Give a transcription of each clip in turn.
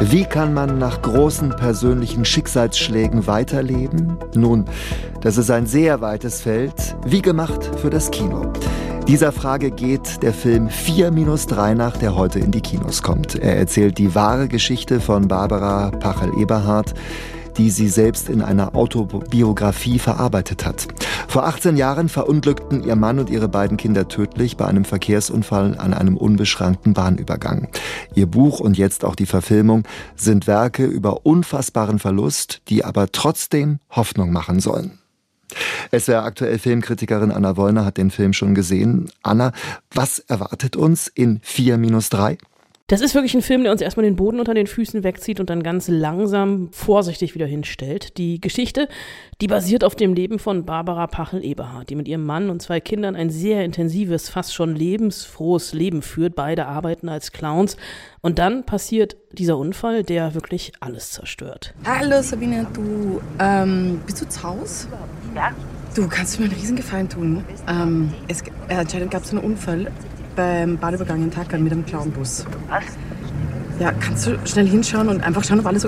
Wie kann man nach großen persönlichen Schicksalsschlägen weiterleben? Nun, das ist ein sehr weites Feld, wie gemacht für das Kino. Dieser Frage geht der Film 4-3 nach, der heute in die Kinos kommt. Er erzählt die wahre Geschichte von Barbara Pachel-Eberhardt, die sie selbst in einer Autobiografie verarbeitet hat. Vor 18 Jahren verunglückten ihr Mann und ihre beiden Kinder tödlich bei einem Verkehrsunfall an einem unbeschrankten Bahnübergang. Ihr Buch und jetzt auch die Verfilmung sind Werke über unfassbaren Verlust, die aber trotzdem Hoffnung machen sollen. SWR aktuell Filmkritikerin Anna Wollner hat den Film schon gesehen. Anna, was erwartet uns in 4-3? Das ist wirklich ein Film, der uns erstmal den Boden unter den Füßen wegzieht und dann ganz langsam, vorsichtig wieder hinstellt. Die Geschichte, die basiert auf dem Leben von Barbara Pachel-Eberhardt, die mit ihrem Mann und 2 Kindern ein sehr intensives, fast schon lebensfrohes Leben führt. Beide arbeiten als Clowns. Und dann passiert dieser Unfall, der wirklich alles zerstört. Hallo Sabine, du, bist du zu Hause? Ja. Du, kannst du mir einen Riesengefallen tun? Anscheinend gab es einen Unfall beim Bahnübergang in Tackern mit einem Clownbus. Was? Ja, kannst du schnell hinschauen und einfach schauen, ob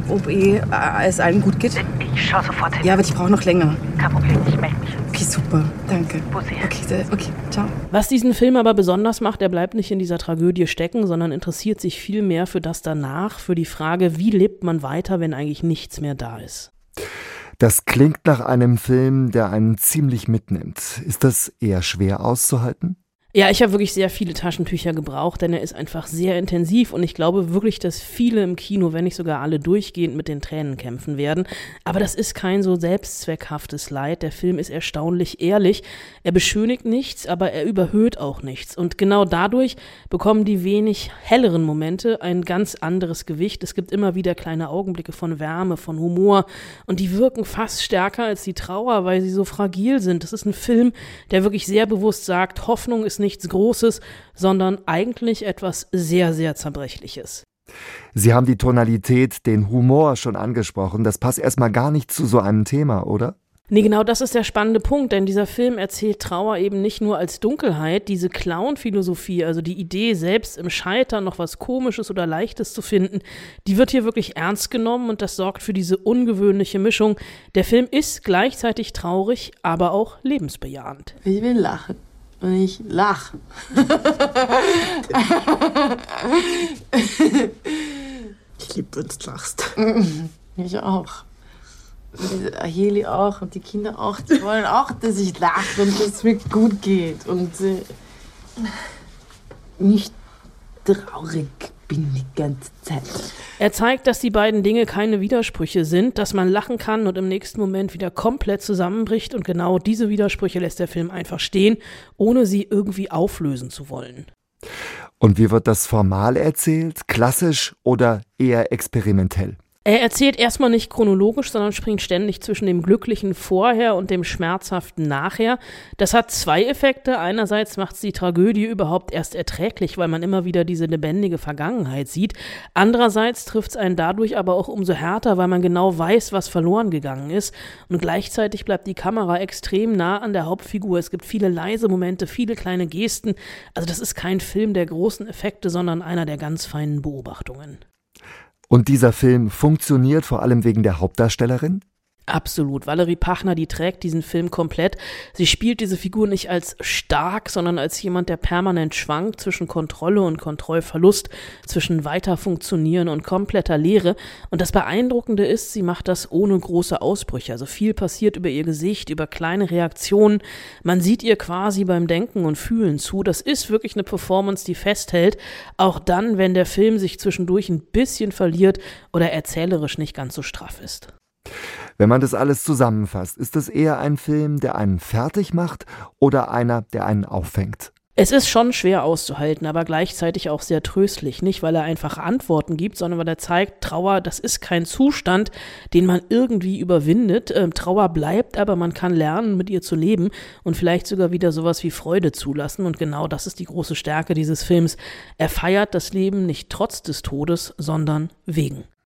es allen gut geht? Ich schaue sofort hin. Ja, aber ich brauche noch länger. Kein Problem, ich melde mich. Okay, super, danke. Bussi. Okay, ciao. Was diesen Film aber besonders macht, er bleibt nicht in dieser Tragödie stecken, sondern interessiert sich viel mehr für das danach, für die Frage, wie lebt man weiter, wenn eigentlich nichts mehr da ist. Das klingt nach einem Film, der einen ziemlich mitnimmt. Ist das eher schwer auszuhalten? Ja, ich habe wirklich sehr viele Taschentücher gebraucht, denn er ist einfach sehr intensiv und ich glaube wirklich, dass viele im Kino, wenn nicht sogar alle, durchgehend mit den Tränen kämpfen werden. Aber das ist kein so selbstzweckhaftes Leid. Der Film ist erstaunlich ehrlich. Er beschönigt nichts, aber er überhöht auch nichts. Und genau dadurch bekommen die wenig helleren Momente ein ganz anderes Gewicht. Es gibt immer wieder kleine Augenblicke von Wärme, von Humor und die wirken fast stärker als die Trauer, weil sie so fragil sind. Das ist ein Film, der wirklich sehr bewusst sagt, Hoffnung ist nichts Großes, sondern eigentlich etwas sehr, sehr Zerbrechliches. Sie haben die Tonalität, den Humor schon angesprochen. Das passt erstmal gar nicht zu so einem Thema, oder? Nee, genau das ist der spannende Punkt, denn dieser Film erzählt Trauer eben nicht nur als Dunkelheit, diese Clown-Philosophie, also die Idee, selbst im Scheitern noch was Komisches oder Leichtes zu finden, die wird hier wirklich ernst genommen und das sorgt für diese ungewöhnliche Mischung. Der Film ist gleichzeitig traurig, aber auch lebensbejahend. Ich will lachen. Und ich lache. Ich liebe, wenn du lachst. Ich auch. Und Aheli auch und die Kinder auch. Die wollen auch, dass ich lache und dass es mir gut geht. Und nicht traurig bin die ganze Zeit. Er zeigt, dass die beiden Dinge keine Widersprüche sind, dass man lachen kann und im nächsten Moment wieder komplett zusammenbricht und genau diese Widersprüche lässt der Film einfach stehen, ohne sie irgendwie auflösen zu wollen. Und wie wird das formal erzählt? Klassisch oder eher experimentell? Er erzählt erstmal nicht chronologisch, sondern springt ständig zwischen dem glücklichen Vorher und dem schmerzhaften Nachher. Das hat 2 Effekte. Einerseits macht es die Tragödie überhaupt erst erträglich, weil man immer wieder diese lebendige Vergangenheit sieht. Andererseits trifft es einen dadurch aber auch umso härter, weil man genau weiß, was verloren gegangen ist. Und gleichzeitig bleibt die Kamera extrem nah an der Hauptfigur. Es gibt viele leise Momente, viele kleine Gesten. Also das ist kein Film der großen Effekte, sondern einer der ganz feinen Beobachtungen. Und dieser Film funktioniert vor allem wegen der Hauptdarstellerin? Absolut. Valerie Pachner, die trägt diesen Film komplett. Sie spielt diese Figur nicht als stark, sondern als jemand, der permanent schwankt zwischen Kontrolle und Kontrollverlust, zwischen weiter funktionieren und kompletter Leere. Und das Beeindruckende ist, sie macht das ohne große Ausbrüche. Also viel passiert über ihr Gesicht, über kleine Reaktionen. Man sieht ihr quasi beim Denken und Fühlen zu. Das ist wirklich eine Performance, die festhält. Auch dann, wenn der Film sich zwischendurch ein bisschen verliert oder erzählerisch nicht ganz so straff ist. Wenn man das alles zusammenfasst, ist es eher ein Film, der einen fertig macht oder einer, der einen auffängt? Es ist schon schwer auszuhalten, aber gleichzeitig auch sehr tröstlich. Nicht, weil er einfach Antworten gibt, sondern weil er zeigt, Trauer, das ist kein Zustand, den man irgendwie überwindet. Trauer bleibt, aber man kann lernen, mit ihr zu leben und vielleicht sogar wieder sowas wie Freude zulassen. Und genau das ist die große Stärke dieses Films. Er feiert das Leben nicht trotz des Todes, sondern wegen.